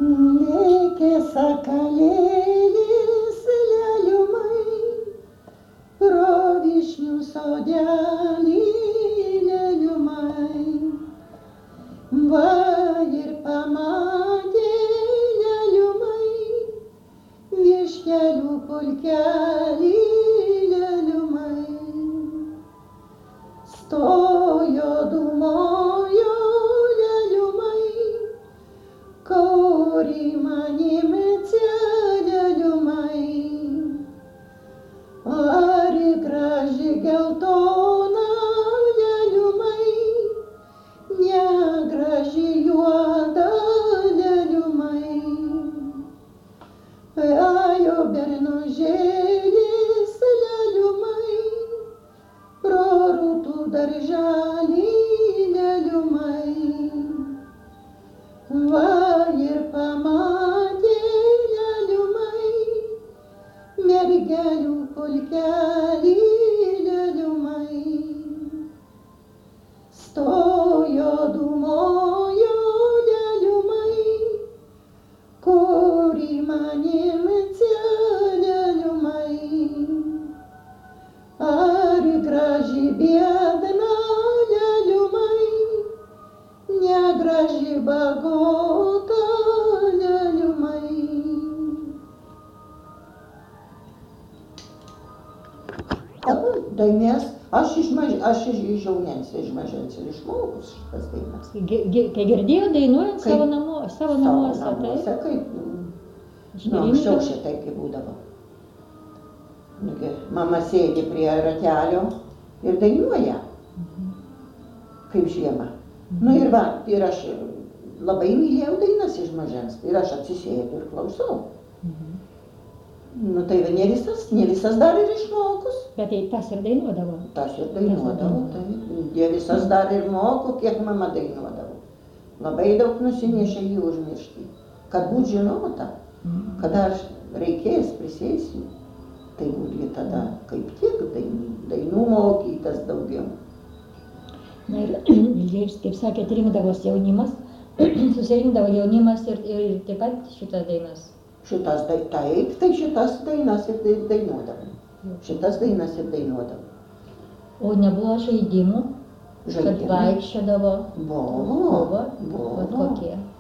Lėkė sakalėlis leliumai, pro vyšnių sodelį leliumai. Va ir pamatė leliumai, vištelių pulkelį leliumai. Stojo dūmojo leliumai, kuri manim leliumai. Ar graži geltona leliumai, negraži juoda leliumai. Ėjo bernužėlis leliumai, pro rūtų darželį leliumai. Va ir pamatė leliumai, mergelių pulkelį leliumai. Stojo dūmojo leliumai, kuri manim leliumai. Ar graži biedna leliumai, negraži bagota leliumai. Dainės, aš iš Žaunens, iš mažens ir išmokus šitas dainas. Kai girdėjo dainuojant savo namuose, Savo namuose, kaip, anksčiau šitai kaip būdavo. Mama sėdi prie ratelio ir dainuoja, kaip žiemą. Ir va, ir aš labai mylėjau dainas iš mažens, ir aš atsisėdu ir klausau. Tai va, ne visas dar ir išmokus. Bet tai tas ir dainuodavo. Tas ir dainuodavo, tai. Ne visas dar ir moku, kiek mama dainuodavo. Labai daug nusinešė jį užmiršti. Kad būt žinota, kada aš reikės prisėsiu, tai būtų tada kaip tiek dainų mokytas daugiau. Na ir, kaip sakėt, rinkdavos jaunimas, susirinkdavo jaunimas ir taip pat šitas dainas. Šitas dainas ir dainuodavo. Šitas dainas ir dainuodavo. O nebuvo žaidimų, kad vaikščiodavo? Buvo. Vat kokie?